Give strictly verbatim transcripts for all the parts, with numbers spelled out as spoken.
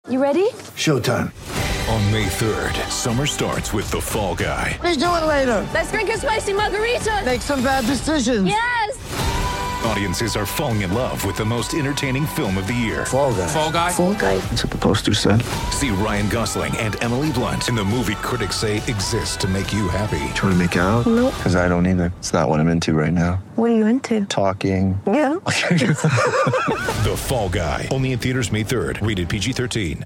You ready? Showtime. On May third, summer starts with The Fall Guy. Let's do it later. Let's drink a spicy margarita. Make some bad decisions. Yes! Audiences are falling in love with the most entertaining film of the year. Fall Guy. Fall Guy? Fall Guy. That's what the poster said. See Ryan Gosling and Emily Blunt in the movie critics say exists to make you happy. Trying to make it out? Nope. Because I don't either. It's not what I'm into right now. What are you into? Talking. Yeah. The Fall Guy. Only in theaters May third. Rated P G thirteen.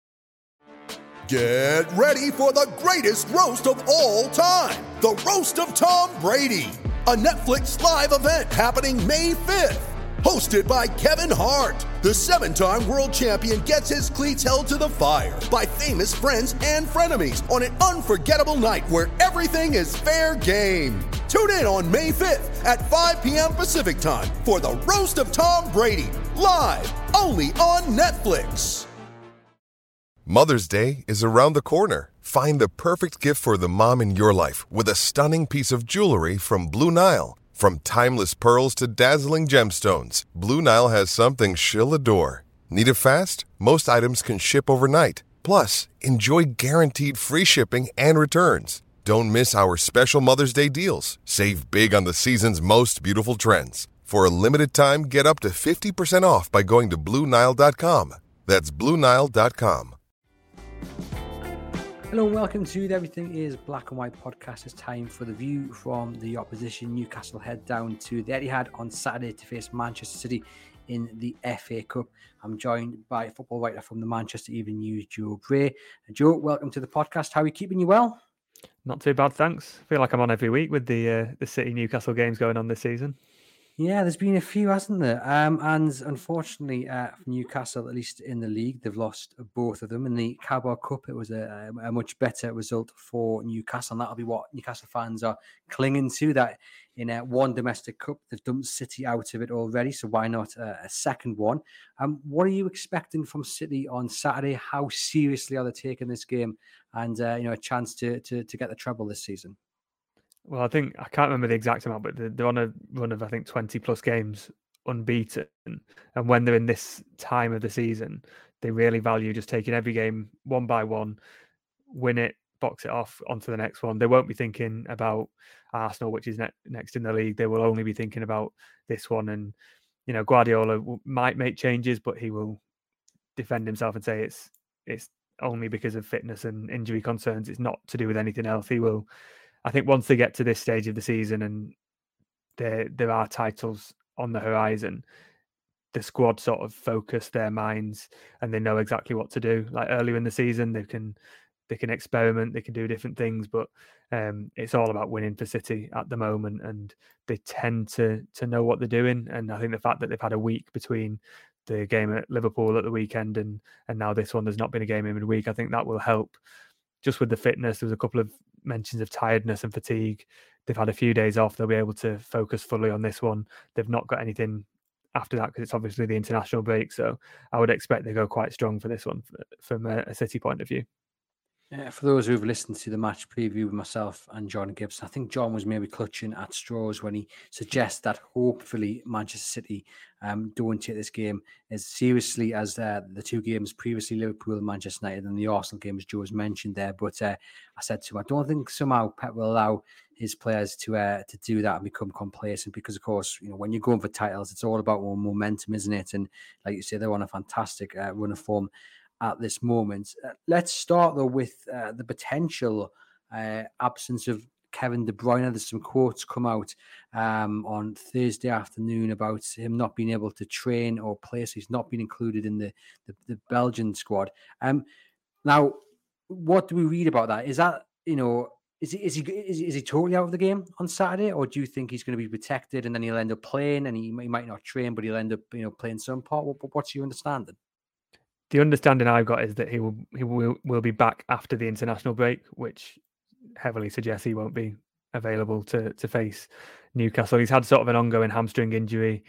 Get ready for the greatest roast of all time. The Roast of Tom Brady. A Netflix live event happening May fifth. Hosted by Kevin Hart. The seven-time world champion gets his cleats held to the fire by famous friends and frenemies on an unforgettable night where everything is fair game. Tune in on May fifth at five p.m. Pacific time for the Roast of Tom Brady. Live only on Netflix. Mother's Day is around the corner. Find the perfect gift for the mom in your life with a stunning piece of jewelry from Blue Nile. From timeless pearls to dazzling gemstones, Blue Nile has something she'll adore. Need it fast? Most items can ship overnight. Plus, enjoy guaranteed free shipping and returns. Don't miss our special Mother's Day deals. Save big on the season's most beautiful trends. For a limited time, get up to fifty percent off by going to Blue Nile dot com. That's Blue Nile dot com. Hello and welcome to the Everything is Black and White podcast. It's time for the view from the opposition. Newcastle head down to the Etihad on Saturday to face Manchester City in the F A Cup. I'm joined by a football writer from the Manchester Evening News, Joe Bray. Joe, welcome to the podcast. How are you keeping you well? Not too bad, thanks. I feel like I'm on every week with the uh, the City Newcastle games going on this season. Yeah, there's been a few, hasn't there? Um, and unfortunately, uh, for Newcastle, at least in the league, they've lost both of them. In the Carabao Cup, it was a, a much better result for Newcastle, and that'll be what Newcastle fans are clinging to, that in uh, one domestic cup, they've dumped City out of it already, so why not uh, a second one? Um, what are you expecting from City on Saturday? How seriously are they taking this game and uh, you know, a chance to, to, to get the treble this season? Well, I think, I can't remember the exact amount, but they're on a run of, I think, twenty plus games unbeaten. And when they're in this time of the season, they really value just taking every game one by one, win it, box it off onto the next one. They won't be thinking about Arsenal, which is ne- next in the league. They will only be thinking about this one. And, you know, Guardiola w- might make changes, but he will defend himself and say it's it's only because of fitness and injury concerns. It's not to do with anything else. He will... I think once they get to this stage of the season and there there are titles on the horizon, the squad sort of focus their minds and they know exactly what to do. Like earlier in the season, they can they can experiment, they can do different things, but um, it's all about winning for City at the moment, and they tend to to know what they're doing. And I think the fact that they've had a week between the game at Liverpool at the weekend and and now this one, there's not been a game in midweek, I think that will help. Just with the fitness, there was a couple of mentions of tiredness and fatigue. They've had a few days off. They'll be able to focus fully on this one. They've not got anything after that because it's obviously the international break. So I would expect they go quite strong for this one from a, a City point of view. Uh, for those who've listened to the match preview with myself and John Gibbs, I think John was maybe clutching at straws when he suggests that hopefully Manchester City um, don't take this game as seriously as uh, the two games previously, Liverpool and Manchester United, and the Arsenal game, as Joe has mentioned there. But uh, I said to him, I don't think somehow Pep will allow his players to uh, to do that and become complacent, because, of course, you know, when you're going for titles, it's all about momentum, isn't it? And like you say, they're on a fantastic uh, run of form at this moment. Uh, let's start though with uh, the potential uh, absence of Kevin De Bruyne. There's some quotes come out um, on Thursday afternoon about him not being able to train or play, so he's not been included in the, the, the Belgian squad. Um, now, what do we read about that? Is that, you know, is he, is he is, is he totally out of the game on Saturday, or do you think he's going to be protected and then he'll end up playing and he, he might not train, but he'll end up, you know, playing some part? What, what's your understanding? The understanding I've got is that he will he will, will be back after the international break, which heavily suggests he won't be available to to face Newcastle. He's had sort of an ongoing hamstring injury,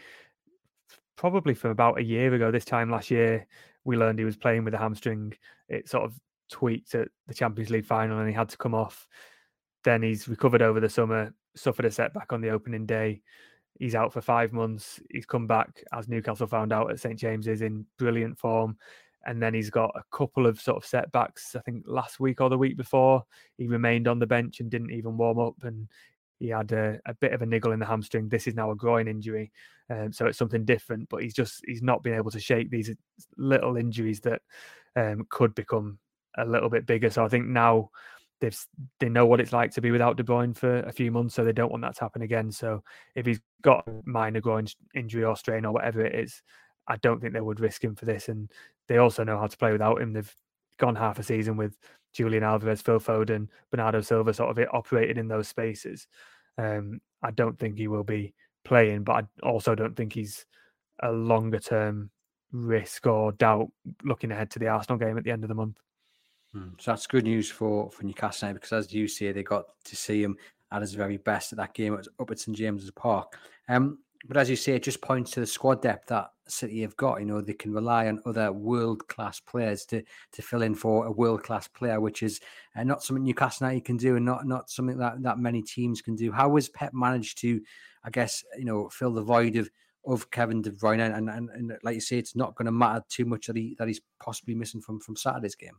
probably from about a year ago. This time last year, we learned he was playing with a hamstring. It sort of tweaked at the Champions League final and he had to come off. Then he's recovered over the summer, suffered a setback on the opening day. He's out for five months. He's come back, as Newcastle found out, at Saint James's in brilliant form. And then he's got a couple of sort of setbacks. I think last week or the week before, he remained on the bench and didn't even warm up. And he had a, a bit of a niggle in the hamstring. This is now a groin injury. Um, so it's something different. But he's just, he's not been able to shake these little injuries that um, could become a little bit bigger. So I think now they've, they know what it's like to be without De Bruyne for a few months. So they don't want that to happen again. So if he's got a minor groin injury or strain or whatever it is, I don't think they would risk him for this. And they also know how to play without him. They've gone half a season with Julian Alvarez, Phil Foden, Bernardo Silva sort of operated in those spaces. Um, I don't think he will be playing, but I also don't think he's a longer term risk or doubt looking ahead to the Arsenal game at the end of the month. Mm, so that's good news for, for Newcastle now, because as you say, they got to see him at his very best at that game up at St James's Park. Um, But as you say, it just points to the squad depth that City have got. You know, they can rely on other world-class players to to fill in for a world-class player, which is uh, not something Newcastle United can do, and not not something that, that many teams can do. How has Pep managed to, I guess, you know, fill the void of of Kevin De Bruyne? And and, and like you say, it's not going to matter too much that he that he's possibly missing from from Saturday's game.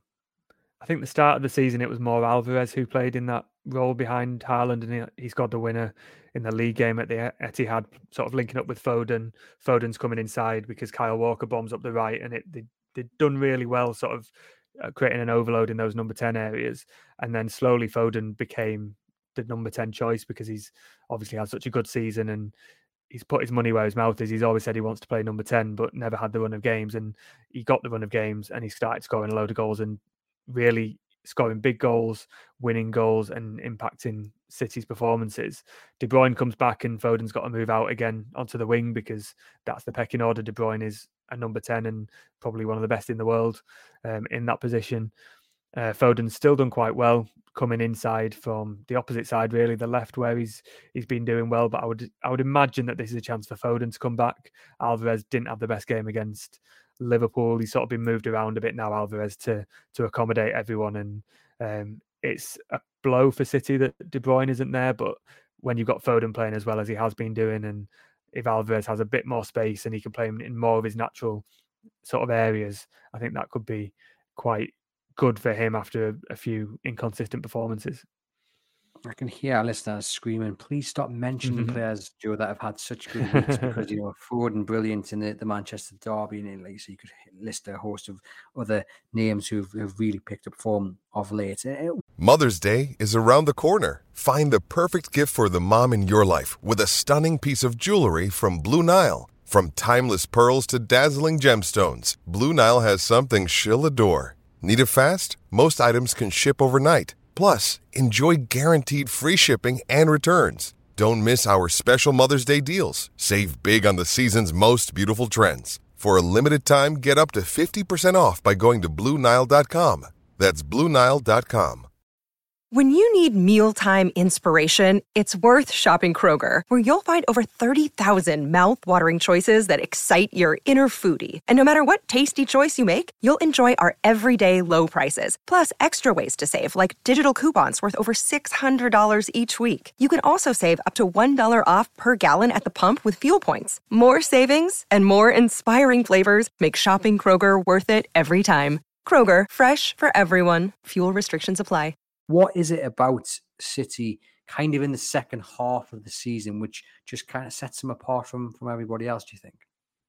I think the start of the season, it was more Alvarez who played in that role behind Haaland, and he, he scored the winner in the league game at the Etihad, sort of linking up with Foden. Foden's coming inside because Kyle Walker bombs up the right, and it they, they'd done really well sort of uh, creating an overload in those number ten areas. And then slowly Foden became the number ten choice because he's obviously had such a good season and he's put his money where his mouth is. He's always said he wants to play number ten, but never had the run of games. And he got the run of games and he started scoring a load of goals and really scoring big goals, winning goals and impacting City's performances. De Bruyne comes back and Foden's got to move out again onto the wing because that's the pecking order. De Bruyne is a number ten and probably one of the best in the world um, in that position. Uh, Foden's still done quite well coming inside from the opposite side, really, the left, where he's he's been doing well. But I would I would imagine that this is a chance for Foden to come back. Alvarez didn't have the best game against Liverpool. He's sort of been moved around a bit now, Alvarez, to to accommodate everyone. And um, it's a blow for City that De Bruyne isn't there. But when you've got Foden playing as well as he has been doing, and if Alvarez has a bit more space and he can play in more of his natural sort of areas, I think that could be quite good for him after a few inconsistent performances. I can hear our listeners screaming, please stop mentioning mm-hmm. players, Joe, that have had such good weeks because, you know, Foden brilliant in the, the Manchester derby, and like, so you could list a host of other names who've, who've really picked up form of late. Mother's Day is around the corner. Find the perfect gift for the mom in your life with a stunning piece of jewelry from Blue Nile. From timeless pearls to dazzling gemstones, Blue Nile has something she'll adore. Need it fast? Most items can ship overnight. Plus, enjoy guaranteed free shipping and returns. Don't miss our special Mother's Day deals. Save big on the season's most beautiful trends. For a limited time, get up to fifty percent off by going to Blue Nile dot com. That's Blue Nile dot com. When you need mealtime inspiration, it's worth shopping Kroger, where you'll find over thirty thousand mouth-watering choices that excite your inner foodie. And no matter what tasty choice you make, you'll enjoy our everyday low prices, plus extra ways to save, like digital coupons worth over six hundred dollars each week. You can also save up to one dollar off per gallon at the pump with fuel points. More savings and more inspiring flavors make shopping Kroger worth it every time. Kroger, fresh for everyone. Fuel restrictions apply. What is it about City kind of in the second half of the season which just kind of sets them apart from, from everybody else, do you think?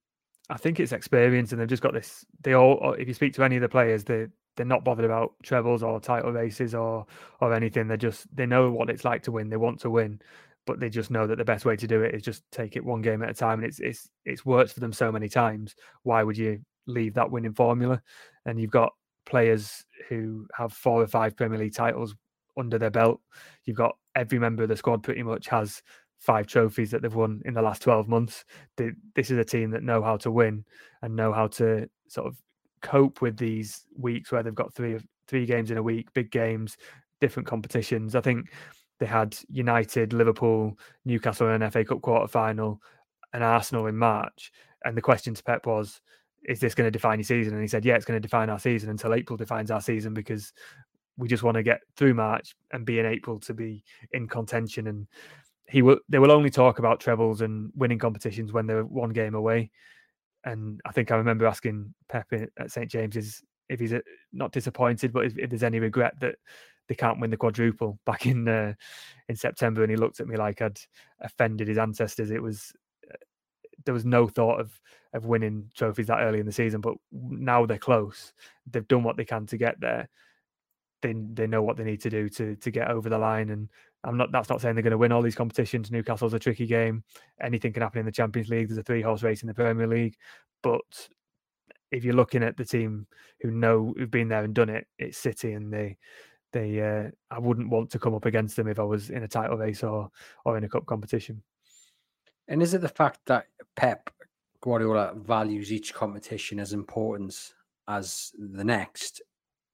I think it's experience, and they've just got this. They all, if you speak to any of the players, they, they're not bothered about trebles or title races or or anything. They just, they know what it's like to win. They want to win, but they just know that the best way to do it is just take it one game at a time. And it's it's it's worked for them so many times. Why would you leave that winning formula? And you've got players who have four or five Premier League titles under their belt. You've got every member of the squad pretty much has five trophies that they've won in the last twelve months. They, this is a team that know how to win and know how to sort of cope with these weeks where they've got three three games in a week, big games, different competitions. I think they had United, Liverpool, Newcastle in an F A Cup quarter-final, and Arsenal in March. And the question to Pep was, is this going to define your season? And he said, yeah, it's going to define our season until April defines our season, because we just want to get through March and be in April to be in contention. And he will, they will only talk about trebles and winning competitions when they're one game away. And I think I remember asking Pep at Saint James's if he's not disappointed, but if, if there's any regret that they can't win the quadruple back in uh, in September. And he looked at me like I'd offended his ancestors. It was there was no thought of of winning trophies that early in the season, but now they're close. They've done what they can to get there. They they know what they need to do to to get over the line. And I'm not. That's not saying they're going to win all these competitions. Newcastle's a tricky game. Anything can happen in the Champions League. There's a three horse race in the Premier League. But if you're looking at the team who know who've been there and done it, it's City, and they they. Uh, I wouldn't want to come up against them if I was in a title race or or in a cup competition. And is it the fact that Pep Guardiola values each competition as important as the next?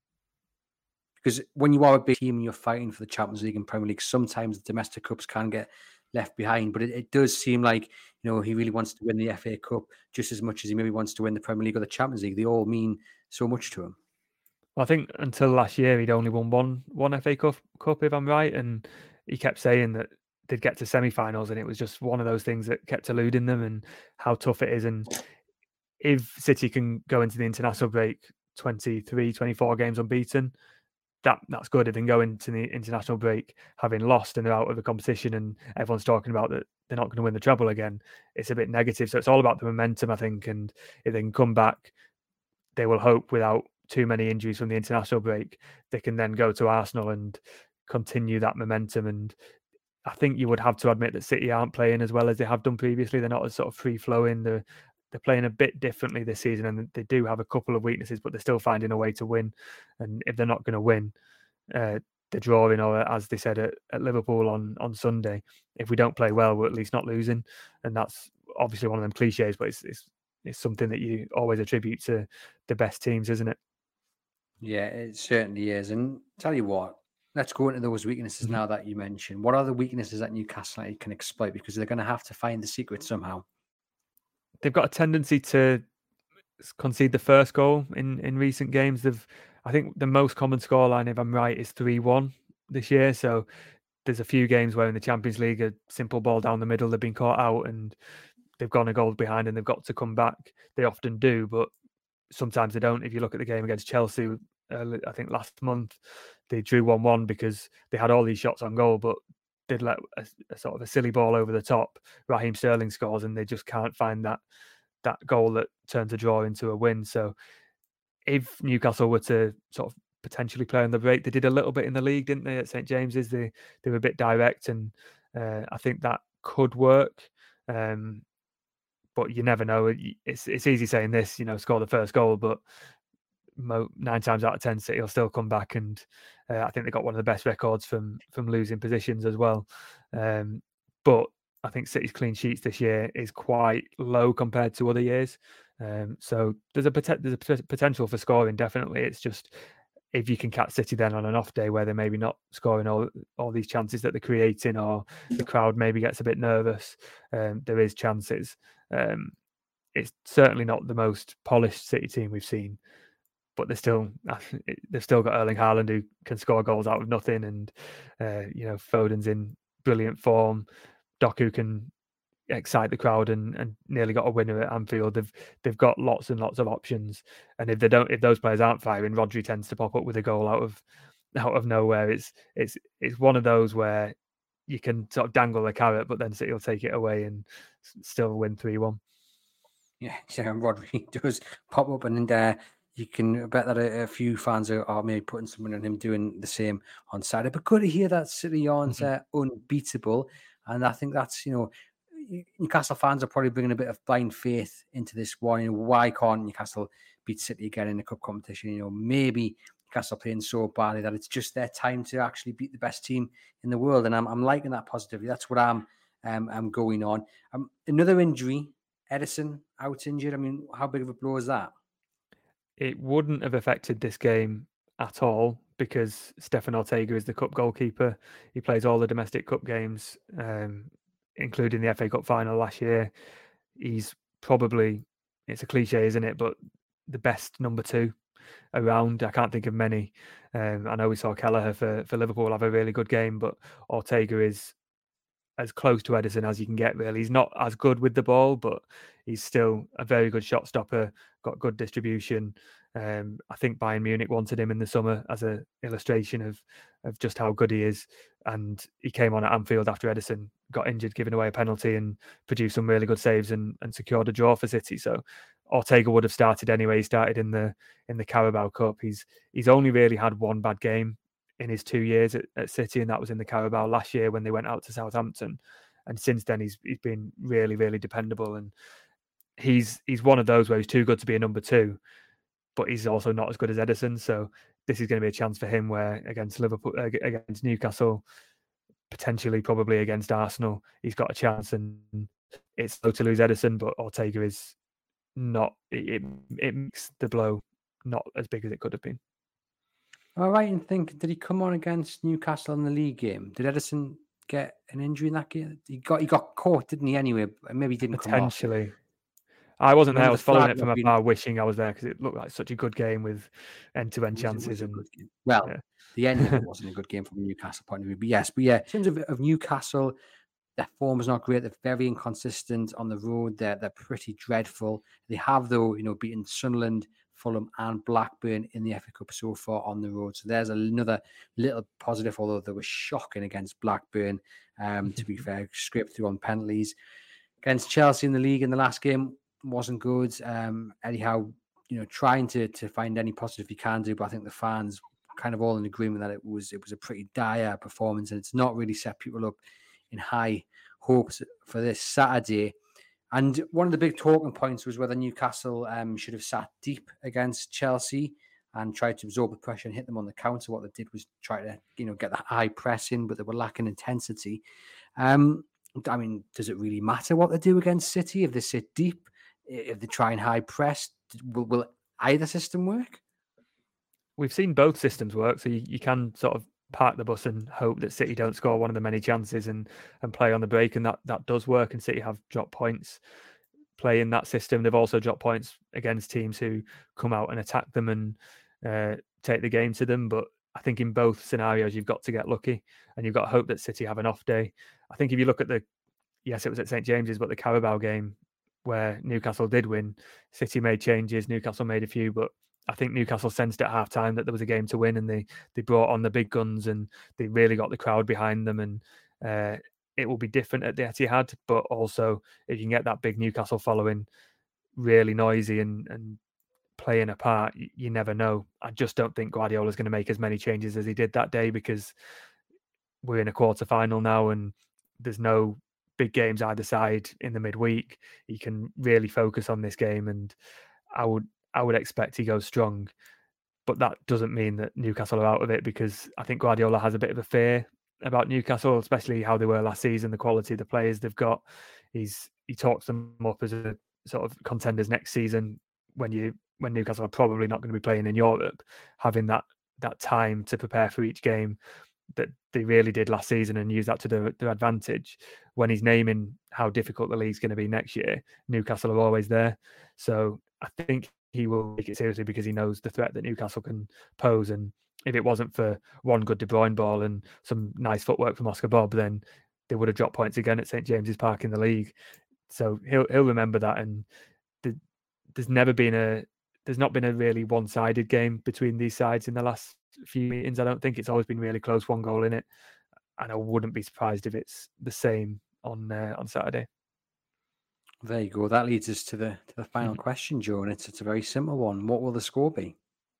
Because when you are a big team and you're fighting for the Champions League and Premier League, sometimes the domestic cups can get left behind. But it, it does seem like, you know, he really wants to win the F A Cup just as much as he maybe wants to win the Premier League or the Champions League. They all mean so much to him. Well, I think until last year, he'd only won one one F A Cup, cup, if I'm right. And he kept saying that they'd get to semi-finals, and it was just one of those things that kept eluding them, and how tough it is. And if City can go into the international break twenty-three, twenty-four games unbeaten, that that's good. If they can go into the international break having lost and they're out of the competition, and everyone's talking about that they're not going to win the treble again, it's a bit negative. So it's all about the momentum, I think. And if they can come back, they will hope without too many injuries from the international break, they can then go to Arsenal and continue that momentum. And I think you would have to admit that City aren't playing as well as they have done previously. They're not as sort of free-flowing. They're, they're playing a bit differently this season, and they do have a couple of weaknesses, but they're still finding a way to win. And if they're not going to win, uh, they're drawing, or as they said at, at Liverpool on, on Sunday, if we don't play well, we're at least not losing. And that's obviously one of them cliches, but it's, it's, it's something that you always attribute to the best teams, isn't it? Yeah, it certainly is. And tell you what, let's go into those weaknesses mm-hmm. now that you mentioned. What are the weaknesses that Newcastle United can exploit? Because they're going to have to find the secret somehow. They've got a tendency to concede the first goal in, in recent games. They've, I think the most common scoreline, if I'm right, is three one this year. So there's a few games where in the Champions League, a simple ball down the middle, they've been caught out and they've gone a goal behind and they've got to come back. They often do, but sometimes they don't. If you look at the game against Chelsea, uh, I think last month, they drew one one because they had all these shots on goal, but they'd let a, a sort of a silly ball over the top. Raheem Sterling scores and they just can't find that that goal that turns a draw into a win. So if Newcastle were to sort of potentially play on the break, they did a little bit in the league, didn't they, at Saint James's? They, they were a bit direct, and uh, I think that could work. Um, but you never know. It's it's easy saying this, you know, score the first goal, but mo- nine times out of ten, City will still come back. And uh, I think they got one of the best records from from losing positions as well. Um, but I think City's clean sheets this year is quite low compared to other years. Um, so there's a pot- there's a potential for scoring, definitely. It's just if you can catch City then on an off day where they're maybe not scoring all all these chances that they're creating, or the crowd maybe gets a bit nervous, um, there is chances. Um, it's certainly not the most polished City team we've seen, but they're still they've still got Erling Haaland who can score goals out of nothing, and uh, you know, Foden's in brilliant form. Doku can excite the crowd and, and nearly got a winner at Anfield. They've they've got lots and lots of options, and if they don't, if those players aren't firing, Rodri tends to pop up with a goal out of out of nowhere. It's it's it's one of those where you can sort of dangle the carrot, but then City will take it away and still win three one. Yeah, yeah, Rodri does pop up, and uh, you can bet that a, a few fans are, are maybe putting something on him doing the same on Saturday. But good to hear that City aren't mm-hmm. uh, unbeatable, and I think that's, you know, Newcastle fans are probably bringing a bit of blind faith into this one. You know, why can't Newcastle beat City again in the cup competition? You know, maybe Newcastle playing so badly that it's just their time to actually beat the best team in the world. And I'm I'm liking that positively. That's what I'm um I'm going on. Um, another injury, Ederson out injured. I mean, how big of a blow is that? It wouldn't have affected this game at all because Stefan Ortega is the cup goalkeeper. He plays all the domestic cup games, um, including the F A Cup final last year. He's probably, it's a cliche, isn't it, but the best number two around. I can't think of many. Um, I know we saw Kelleher for, for Liverpool have a really good game, but Ortega is as close to Ederson as you can get, really. He's not as good with the ball, but he's still a very good shot stopper, got good distribution. Um, I think Bayern Munich wanted him in the summer as an illustration of of just how good he is. And he came on at Anfield after Ederson got injured, giving away a penalty, and produced some really good saves and, and secured a draw for City. So Ortega would have started anyway. He started in the in the Carabao Cup. He's he's only really had one bad game in his two years at, at City, and that was in the Carabao last year when they went out to Southampton. And since then, he's he's been really, really dependable. And he's he's one of those where he's too good to be a number two, but he's also not as good as Ederson. So this is going to be a chance for him where against Liverpool, against Newcastle, potentially probably against Arsenal, he's got a chance. And it's slow to lose Ederson, but Ortega is not. It it makes the blow not as big as it could have been. Am I right in thinking, did he come on against Newcastle in the league game? Did Ederson get an injury in that game? He got he got caught, didn't he? Anyway, maybe he didn't potentially. Come off. I wasn't there. I was the following it from been... afar, wishing I was there because it looked like such a good game with end-to-end it was, chances. It and well, yeah. The end of it wasn't a good game from a Newcastle point of view. But yes, but yeah, in terms of, of Newcastle, their form is not great. They're very inconsistent on the road. They're they're pretty dreadful. They have though, you know, beaten Sunderland, Fulham and Blackburn in the F A Cup so far on the road. So there's another little positive, although they were shocking against Blackburn, um, to be fair, scraped through on penalties. Against Chelsea in the league in the last game wasn't good. Um, Eddie Howe, you know, trying to to find any positive he can do, but I think the fans kind of all in agreement that it was it was a pretty dire performance, and it's not really set people up in high hopes for this Saturday. And one of the big talking points was whether Newcastle um, should have sat deep against Chelsea and tried to absorb the pressure and hit them on the counter. What they did was try to, you know, get the high press in, but they were lacking intensity. Um, I mean, does it really matter what they do against City? If they sit deep, if they try and high press, will, will either system work? We've seen both systems work, so you, you can sort of park the bus and hope that City don't score one of the many chances and and play on the break, and that that does work. And City have dropped points playing that system. They've also dropped points against teams who come out and attack them and uh, take the game to them. But I think in both scenarios, you've got to get lucky, and you've got to hope that City have an off day. I think if you look at the, yes, it was at Saint James's, but the Carabao game where Newcastle did win, City made changes, Newcastle made a few, but I think Newcastle sensed at half time that there was a game to win, and they they brought on the big guns and they really got the crowd behind them. And uh, it will be different at the Etihad, but also if you can get that big Newcastle following really noisy and, and playing a part, you, you never know. I just don't think Guardiola's going to make as many changes as he did that day, because we're in a quarter final now and there's no big games either side in the midweek. He can really focus on this game, and I would I would expect he goes strong, but that doesn't mean that Newcastle are out of it, because I think Guardiola has a bit of a fear about Newcastle, especially how they were last season, the quality of the players they've got. He's he talks them up as a sort of contenders next season when you when Newcastle are probably not going to be playing in Europe, having that that time to prepare for each game that they really did last season and use that to their, their advantage. When he's naming how difficult the league's going to be next year, Newcastle are always there. So I think he will take it seriously because he knows the threat that Newcastle can pose. And if it wasn't for one good De Bruyne ball and some nice footwork from Oscar Bob, then they would have dropped points again at Saint James's Park in the league. So he'll he'll remember that. And the, there's never been a there's not been a really one-sided game between these sides in the last few meetings. I don't think. It's always been really close, one goal in it, and I wouldn't be surprised if it's the same on uh, on Saturday. There you go. That leads us to the to the final mm-hmm. question, Joe, and it's it's a very simple one. What will the score be?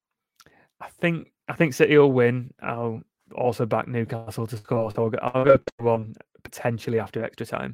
I think I think City will win. I'll also back Newcastle to score, so I'll go, I'll go to one potentially after extra time.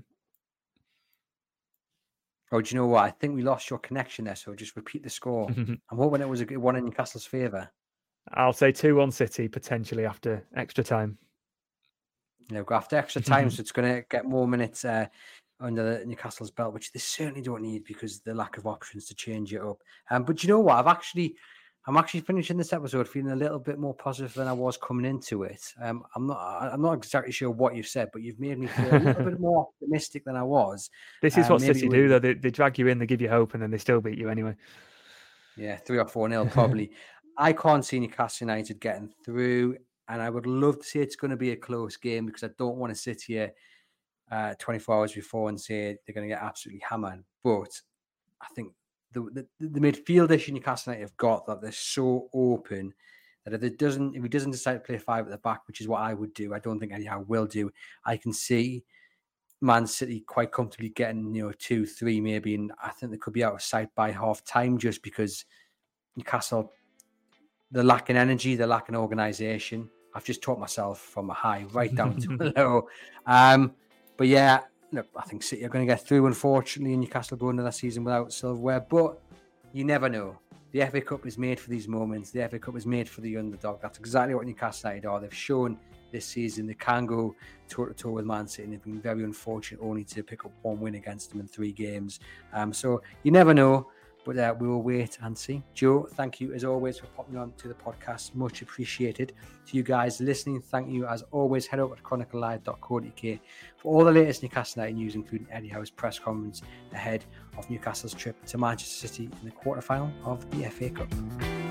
Oh, do you know what? I think we lost your connection there, so I'll just repeat the score. I'm hoping it was a good one in Newcastle's favour. I'll say two one City, potentially after extra time. You know, after extra time, so it's going to get more minutes uh, under the Newcastle's belt, which they certainly don't need because of the lack of options to change it up. Um, but you know what? I've actually, I'm actually finishing this episode feeling a little bit more positive than I was coming into it. Um, I'm not, I'm not exactly sure what you've said, but you've made me feel a little bit more optimistic than I was. This is um, what City do, though. They, they drag you in, they give you hope, and then they still beat you anyway. Yeah, three or four nil probably. I can't see Newcastle United getting through, and I would love to see it's going to be a close game because I don't want to sit here uh, twenty-four hours before and say they're going to get absolutely hammered. But I think the, the, the midfield issue Newcastle United have got, that they're so open that if it doesn't, if he doesn't decide to play five at the back, which is what I would do, I don't think Eddie Howe will do. I can see Man City quite comfortably getting, you know, two, three maybe, and I think they could be out of sight by half time just because Newcastle, they're lacking energy, they're lacking organisation. I've just taught myself from a high right down to a low. Um, but yeah, look, I think City are going to get through, unfortunately, and Newcastle go into that season without silverware, but you never know. The F A Cup is made for these moments. The F A Cup is made for the underdog. That's exactly what Newcastle United are. They've shown this season they can go toe-to-toe with Man City, and they've been very unfortunate only to pick up one win against them in three games. Um, so you never know, but uh, we will wait and see. Joe, thank you as always for popping on to the podcast. Much appreciated. To you guys listening, thank you as always. Head over to chronicle live dot co dot uk for all the latest Newcastle United news, including Eddie Howe's press conference ahead of Newcastle's trip to Manchester City in the quarterfinal of the F A Cup.